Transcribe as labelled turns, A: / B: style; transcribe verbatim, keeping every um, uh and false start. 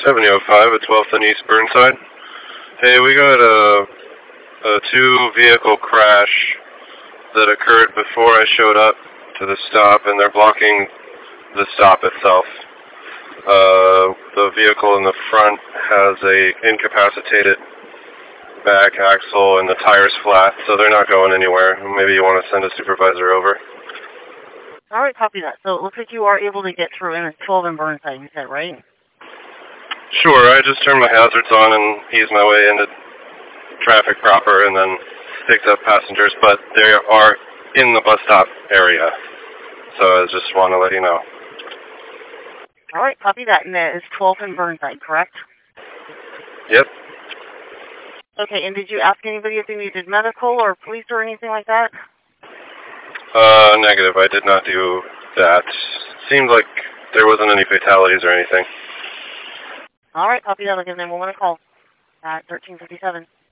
A: seventy oh five at twelfth and East Burnside. Hey, we got a, a two-vehicle crash that occurred before I showed up to the stop, and they're blocking the stop itself. Uh, the vehicle in the front has a incapacitated back axle, and the tire's flat, so they're not going anywhere. Maybe you want to send a supervisor over.
B: All right, copy that. So it looks like you are able to get through in twelve in Burnside, you said, right?
A: Sure, I just turned my hazards on and eased my way into traffic proper and then picked up passengers, but they are in the bus stop area. So I just want to let you know.
B: All right, copy that. And that is twelve in Burnside, correct?
A: Yep.
B: Okay, and did you ask anybody if they needed medical or police or anything like that?
A: Uh, negative. I did not do that. Seemed like there wasn't any fatalities or anything.
B: All right, copy that. I'll give them one a call at thirteen fifty-seven.